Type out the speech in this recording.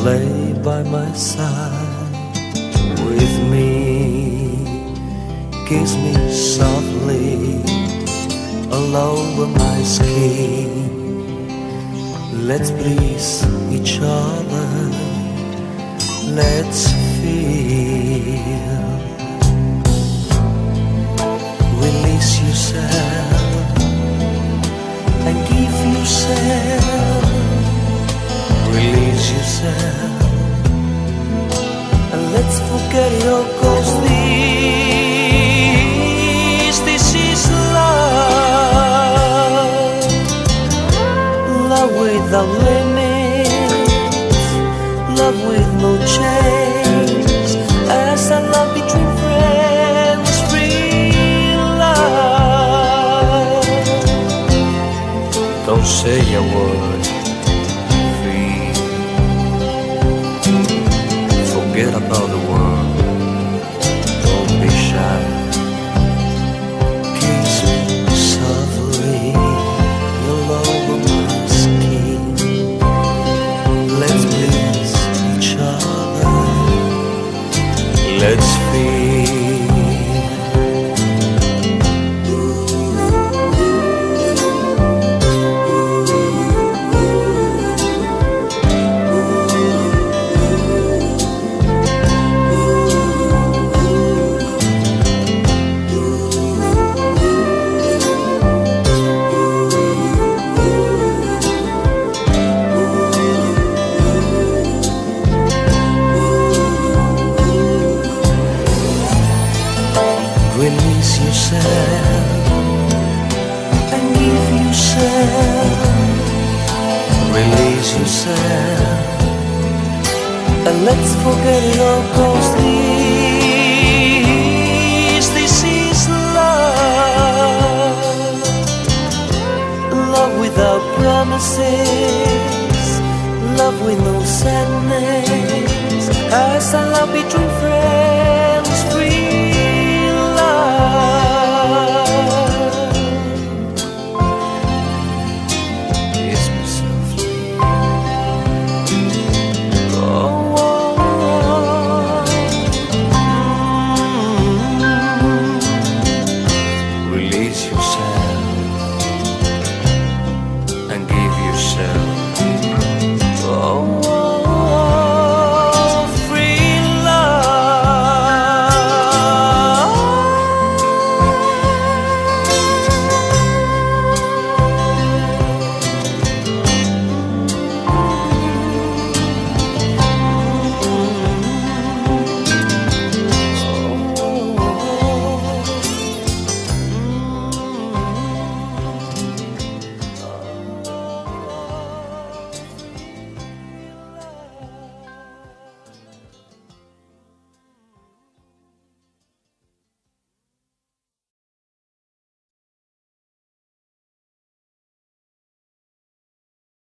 lay by my side with me, kiss me softly all over my skin. Let's please each other, let's feel. Release yourself and give yourself. Release yourself and let's forget it all, 'cause this is love. Love without limits, love with no chains. As a love between friends, free love. Don't say a word, free. Forget about the world, don't be shy. Kiss me softly all over my skin. Let's please each other, let's feel. Release yourself and give yourself. Release yourself and let's forget it all, 'cause this is love. Love without promises, love with no sadness. As a love between friends,